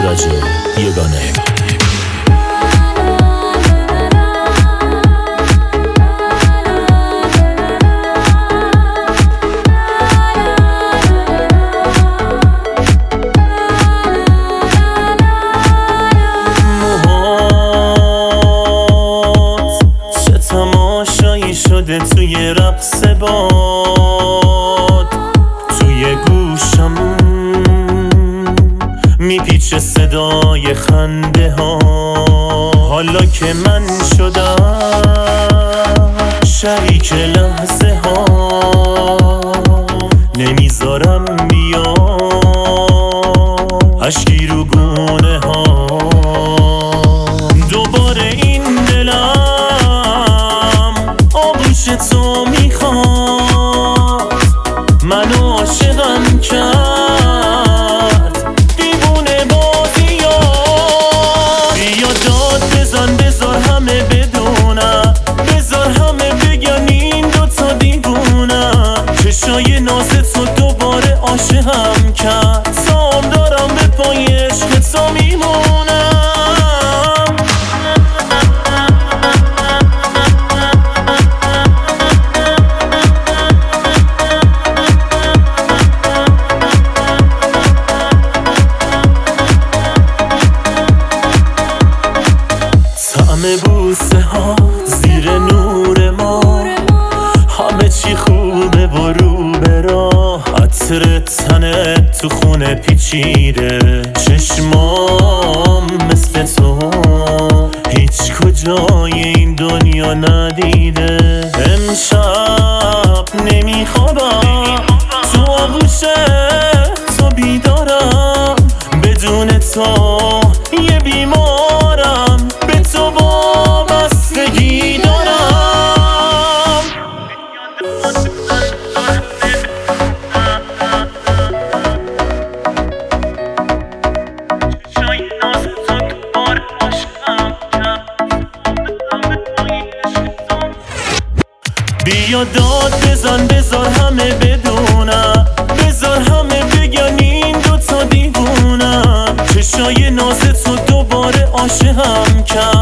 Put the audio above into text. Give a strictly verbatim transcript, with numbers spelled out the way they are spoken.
ایرج یگانه. شده توی رقص باد، توی گوشم میپیچه صدای خنده ها. حالا که من شدم شریک لحظه ها، نمیذارم بیا اشکی رو گونه ها. دوباره این دلم تو میخواد منو عاشقم کرد، دیوونه بازی ها. بیا داد بزن بذار همه بدونم، بذار همه بگن این دوتا دیوونم. چشای ناز تو دوباره عاشقم کرد، سام دارم به پای عشق تو میمونم. بوسه ها زیر نور ما، همه چی خوبه و رو به راه. عطر تنت تو خونه پیچیده، چشمام مثل تو هیچ کجای این دنیا ندیده. امشب نمیخوابم تو آغوش تو بیدارم، بدون تو یه بیمارم، به تو وابستگی دارم. بیا داد بزن بذار همه بدونم، بذار همه بگن این دوتا دیوونم. چشای ناز تو دوباره عاشقم کرد،